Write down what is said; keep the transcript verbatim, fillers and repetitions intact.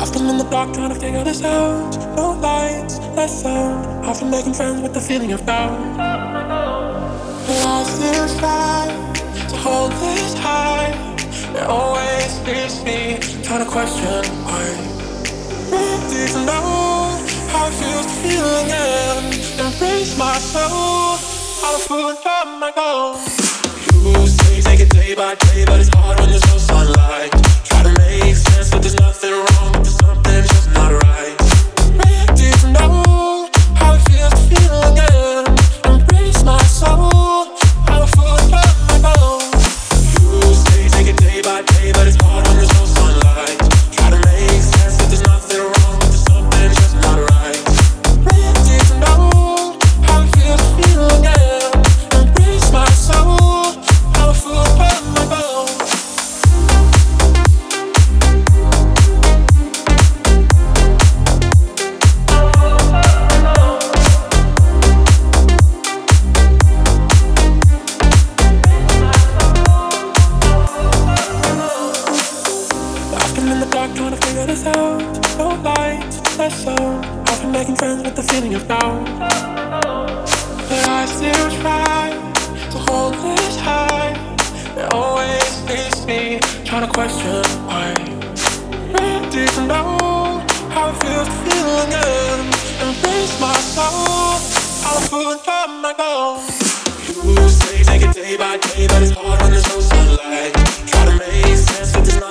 Been in the dark trying to figure this out. No lights, less sound. I've been making friends with the feeling of doubt. But I still try to hold this high. It always leaves me trying to question why. Ready to know how it feels to feel again. Embrace my soul. All the food from my goals. You say take it day by day, but it's hard when there's no sunlight. Try to make sense, but there's nothing wrong, but there's something just not right. Ready to know how it feels to feel again. Embrace my soul, how the food from my bones. You say take it day by day, but it's hard when there's no sunlight. Try to make sense, but there's nothing wrong, but there's something just not right. Ready to know how it feels to feel again. Embrace my soul, how the food from my bones. Trying to figure this out. No lights, less sound. I've been making friends with the feeling of doubt. But I still try to hold this high. It always leaves me trying to question why. Ready to know how it feels to feel again. Embrace my soul, all the food from my goals. You say take it day by day, but it's hard when there's no sunlight. Try to make sense, but there's